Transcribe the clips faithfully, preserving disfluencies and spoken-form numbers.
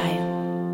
чаю».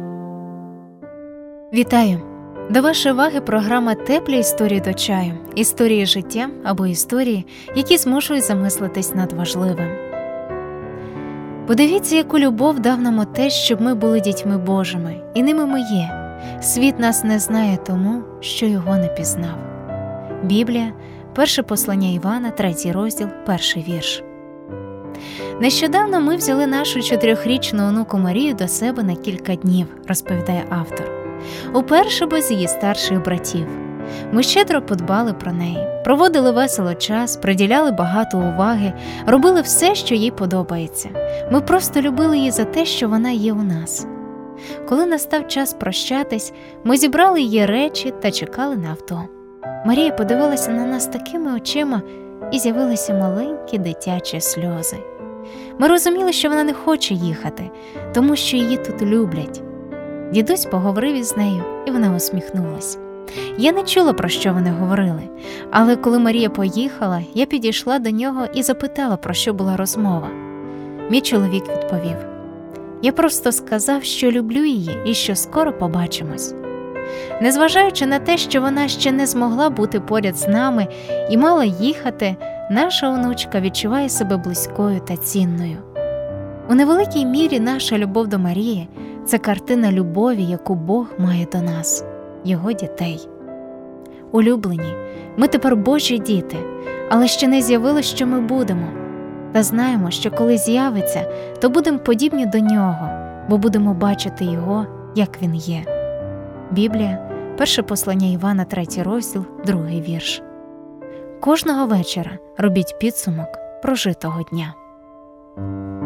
Вітаю! До вашої уваги програма «Теплі історії до чаю». Історії життя або історії, які змушують замислитись над важливим. Подивіться, яку любов дав нам Отець, щоб ми були дітьми Божими, і ними ми є. Світ нас не знає тому, що його не пізнав. Біблія, перше послання Івана, третій розділ, перший вірш. Нещодавно ми взяли нашу чотирьохрічну онуку Марію до себе на кілька днів, розповідає автор. Уперше без її старших братів. Ми щедро подбали про неї, проводили весело час, приділяли багато уваги, робили все, що їй подобається. Ми просто любили її за те, що вона є у нас. Коли настав час прощатись, ми зібрали її речі та чекали на авто. Марія подивилася на нас такими очима, і з'явилися маленькі дитячі сльози. Ми розуміли, що вона не хоче їхати, тому що її тут люблять. Дідусь поговорив із нею, і вона усміхнулась. Я не чула, про що вони говорили, але коли Марія поїхала, я підійшла до нього і запитала, про що була розмова. Мій чоловік відповів: «Я просто сказав, що люблю її і що скоро побачимось». Незважаючи на те, що вона ще не змогла бути поряд з нами і мала їхати, наша онучка відчуває себе близькою та цінною. У невеликій мірі наша любов до Марії – це картина любові, яку Бог має до нас, його дітей. Улюблені, ми тепер Божі діти, але ще не з'явилось, що ми будемо. Та знаємо, що коли з'явиться, то будемо подібні до нього, бо будемо бачити його, як він є. Біблія, перше послання Івана, третій розділ, другий вірш. Кожного вечора робіть підсумок прожитого дня.